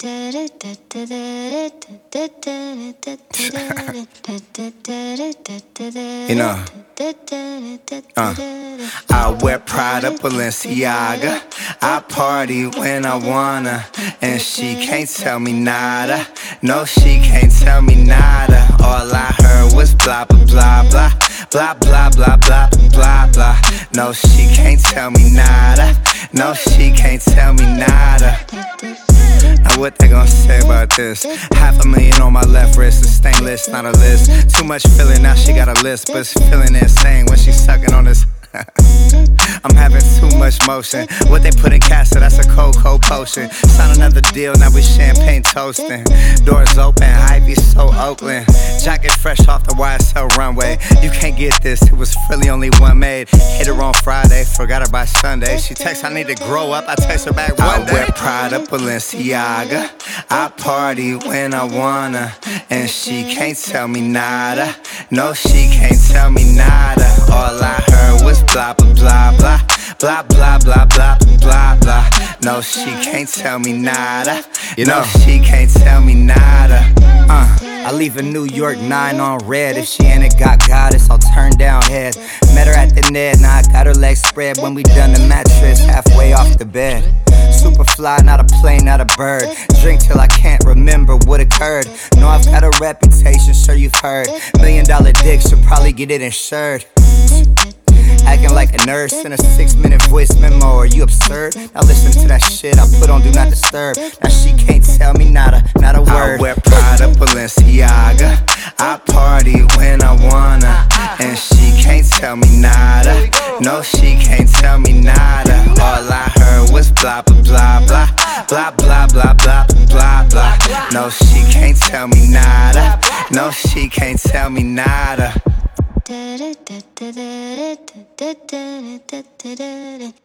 You know, I wear Prada, Balenciaga. I party when I wanna, and she can't tell me nada. No, she can't tell me nada. All I heard was blah blah blah blah, blah blah blah blah blah blah. No, she can't tell me nada. No, she can't tell me nada. Now what they gon' say about this? $500,000 on my left wrist, a stainless, not a list. Too much feeling, now she got a list, but it's feeling insane when she's sucking on this. I'm having too much motion. What they put in Casa, that's a cold potion. Sign another deal, now we champagne toasting. Doors open, Ivy so Oakland. Jacket fresh off the YSL runway. You can't get this, it was really only one made. Hit her on Friday, forgot her by Sunday. She texts, I need to grow up, I text her back one day. I wear Prada, Balenciaga. I party when I wanna, and she can't tell me nada. No, she can't tell me nada. All I heard was blah blah blah blah, blah blah blah blah blah blah. No, she can't tell me nada. You know, she can't tell me nada. I leave in New York 9 on red. If she ain't a goddess, I'll turn down head. Met her at the net, now I got her legs spread. When we done the mattress, halfway off the bed. Super fly, not a plane, not a bird. Drink till I can't remember what occurred. Know I've got a reputation, sure you've heard. $1 million dick, should probably get it insured. Acting like a nurse in a 6-minute voice memo, are you absurd? Now listen to that shit I put on Do Not Disturb. Now she can't tell me nada, not a word. I wear Prada, Balenciaga. I party when I wanna, and she can't tell me nada. No, she can't tell me nada. All I heard was blah blah blah blah, blah blah blah blah blah blah. No, she can't tell me nada. No, she can't tell me nada.